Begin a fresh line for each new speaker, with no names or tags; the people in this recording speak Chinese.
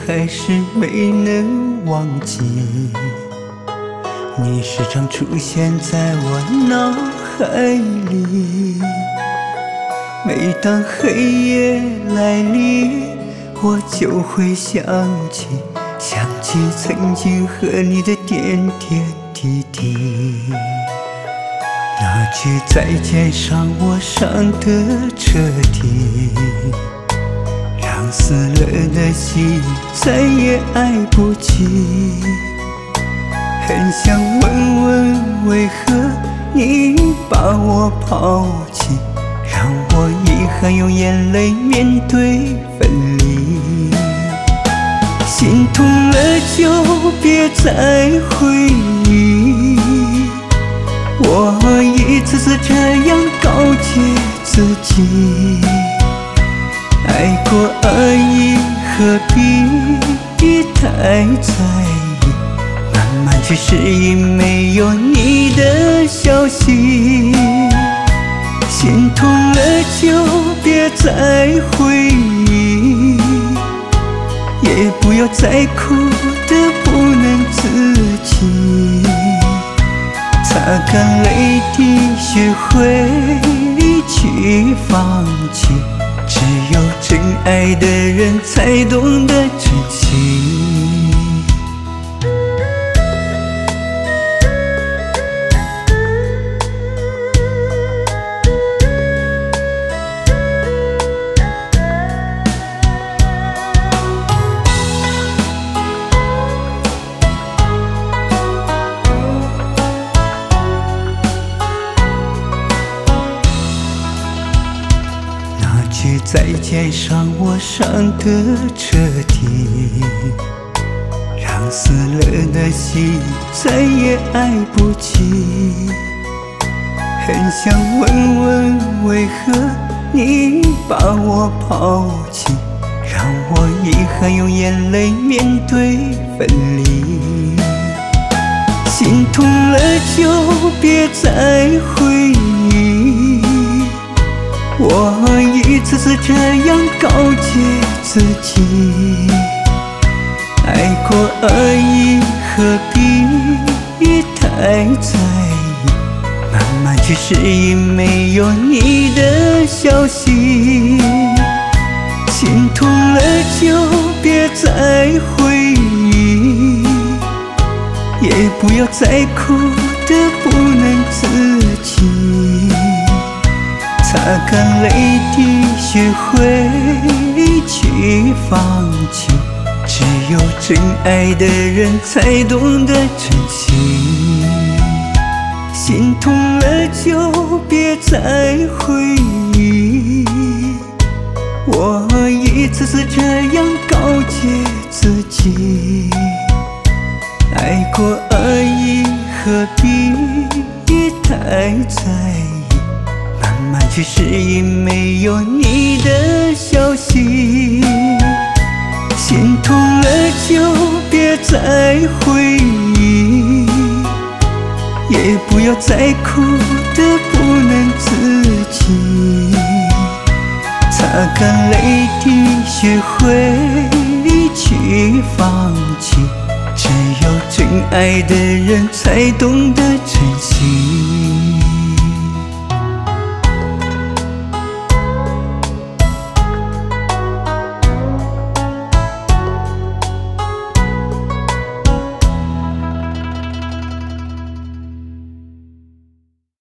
还是没能忘记。你时常出现在我脑海里，每当黑夜来临，我就会想起曾经和你的点点滴滴。那句再见伤我伤得彻底，让死了的心再也爱不起。很想问问为何你把我抛弃，让我遗憾用眼泪面对分离。心痛了就别再回忆，我一次次这样告诫自己。爱过而已，何必太在意，慢慢去适应没有你的消息。心痛了就别再回忆，也不要再哭得不能自己。擦干泪滴，学会去放弃，只有真爱的人才懂得珍惜。句再见伤我伤得彻底，让死了的心再也爱不起。很想问问为何你把我抛弃，让我遗憾用眼泪面对分离。心痛了就别再回忆，我一次次这样告诫自己。爱过而已，何必太在意，慢慢去适应没有你的消息。心痛了就别再回忆，也不要再哭得不能自己。擦干泪滴，学会去放弃，只有真爱的人才懂得珍惜。心痛了就别再回忆，我一次次这样告诫自己。爱过而已，何必太在意，慢慢去适应没有你的消息。心痛了就别再回忆，也不要再哭得不能自己。擦干泪滴，学会去放弃，只有真爱的人才懂得珍惜。